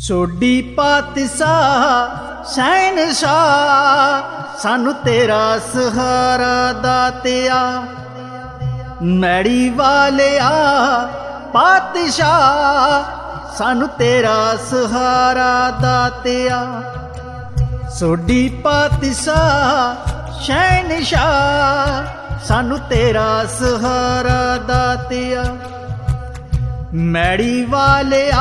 ਸੋਢੀ ਪਾਤਸ਼ਾਹ ਸ਼ਹਿਨਸ਼ਾਹ ਸਾਨੂੰ ਤੇਰਾ ਸਹਾਰਾ ਦਾਤਿਆ। ਮੈੜੀ ਵਾਲਿਆ ਪਾਤਸ਼ਾਹ ਸਾਨੂੰ ਤੇਰਾ ਸਹਾਰਾ ਦਾਤਿਆ। ਸੋਢੀ ਪਾਤਸ਼ਾਹ ਸ਼ਹਿਨਸ਼ਾਹ ਸਾਨੂੰ ਤੇਰਾ ਸਹਾਰਾ ਦਾਤਿਆ। ਮੈੜੀ ਵਾਲਿਆ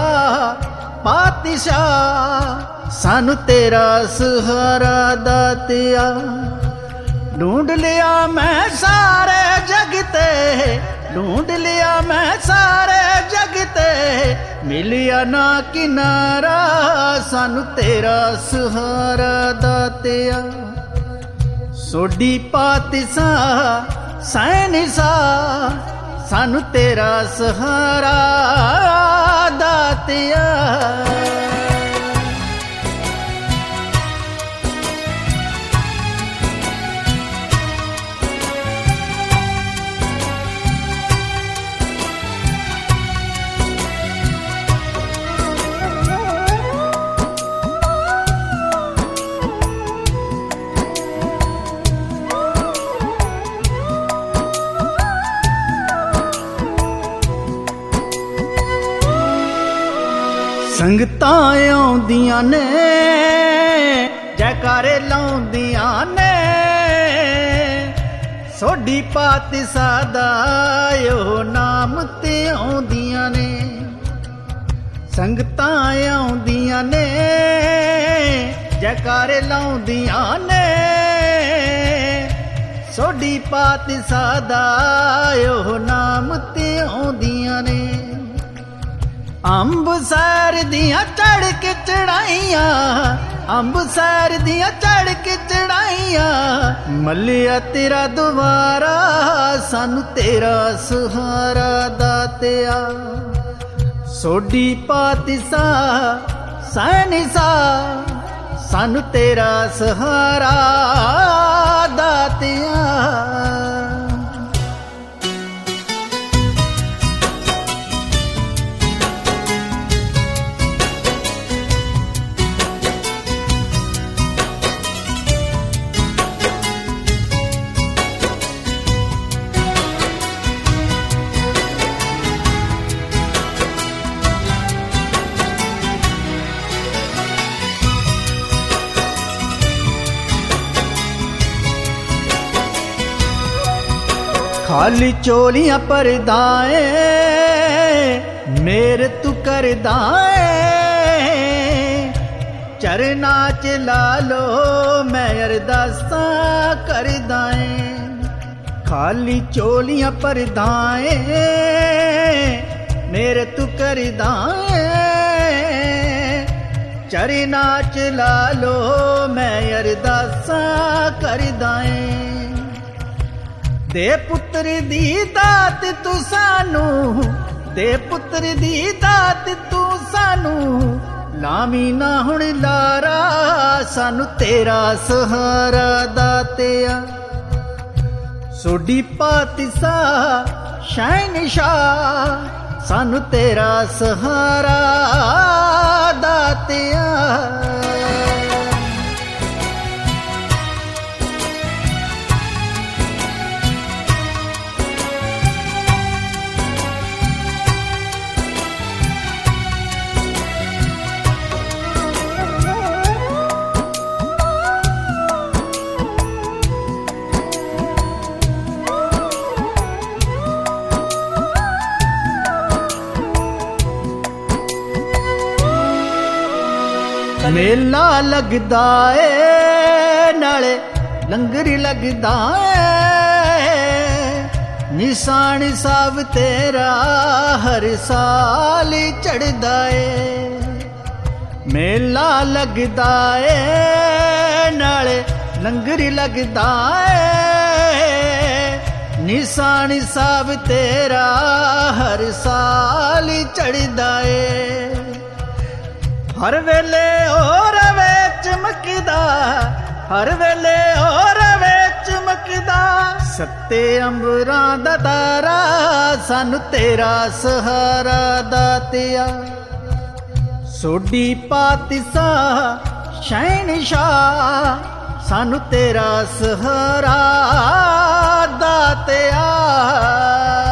ਪਾਤਸ਼ਾਹ ਸਾਨੂੰ ਤੇਰਾ ਸਹਾਰਾ ਦਾਤਿਆ। ਢੂੰਡ ਲਿਆ ਮੈਂ ਸਾਰੇ ਜਗ ਤੇ, ਢੂੰਡ ਲਿਆ ਮੈਂ ਸਾਰੇ ਜਗ ਤੇ, ਮਿਲਿਆ ਨਾ ਕਿਨਾਰਾ ਸਾਨੂੰ ਤੇਰਾ ਸਹਾਰਾ ਦਾਤਿਆ। ਸੋਢੀ ਪਾਤਸ਼ਾਹ ਸ਼ਹਿਨਸ਼ਾਹ ਸਾਨੂੰ ਤੇਰਾ ਸਹਾਰਾ ਦਾਤਿਆ। ਸੰਗਤਾਂ ਆਉਂਦੀਆਂ ਨੇ ਜੈਕਾਰੇ ਲਾਉਂਦੀਆਂ ਨੇ, ਸੋਢੀ ਪਾਤਸ਼ਾਹ ਦਾ ਉਹ ਨਾਮ ਤੇ ਆਉਂਦੀਆਂ ਨੇ। ਸੰਗਤਾਂ ਆਉਂਦੀਆਂ ਨੇ ਜੈਕਾਰੇ ਲਾਉਂਦੀਆਂ ਨੇ, ਸੋਢੀ ਪਾਤਸ਼ਾਹ ਦਾ ਉਹ ਨਾਮ ਤੇ ਆਉਂਦੀਆਂ ਨੇ। ਅੰਬਰਸਰ ਦੀਆਂ ਚੜ੍ਹ ਕੇ ਚੜਾਈਆਂ, ਅੰਬਰਸਰ ਦੀਆਂ ਚੜ੍ਹ ਕੇ ਚੜਾਈਆਂ, ਮੱਲਿਆ ਤੇਰਾ ਦੁਆਰਾ ਸਾਨੂੰ ਤੇਰਾ ਸਹਾਰਾ ਦਾਤਿਆ। ਸੋਢੀ ਪਾਤਸ਼ਾਹ ਸ਼ਹਿਨਸ਼ਾਹ ਸਾਨੂੰ ਤੇਰਾ ਸਹਾਰਾ ਦਾਤਿਆ। खाली चोलियां परदाए मेरे तू करदाए, चरना च ला लो मैं अरदासा करदाए। खाली चोलियां परदाए मेरे तू करदाए, चरना च ला लो मैं अरदासा करदाए। दे पुत्र दी दात तू सानू, दे पुत्र दी दात तू सानू, लामी ना हुण लारा सानू तेरा सहारा दातया। सोढी पातशाह शहनशाह सानू तेरा सहारा दातया। मेला लगदा ए नाले लंगर लगदा ए, निशान साहब तेरा हर साल चढ़दा ए। मेला लगदा ए नाले लंगर लगदा ए, निशान साहब तेरा हर साल चढ़दा ए। हर वेले और वे चमकदा, हर वेले और वे चमकदा, सत्ते अंबरां दा तारा सानू तेरा सहारा दातया। ਸੋਢੀ ਪਾਤਸ਼ਾਹ ਸ਼ਹਿਨਸ਼ਾਹ ਸਾਨੂੰ ਤੇਰਾ ਸਹਾਰਾ ਦਾਤਿਆ।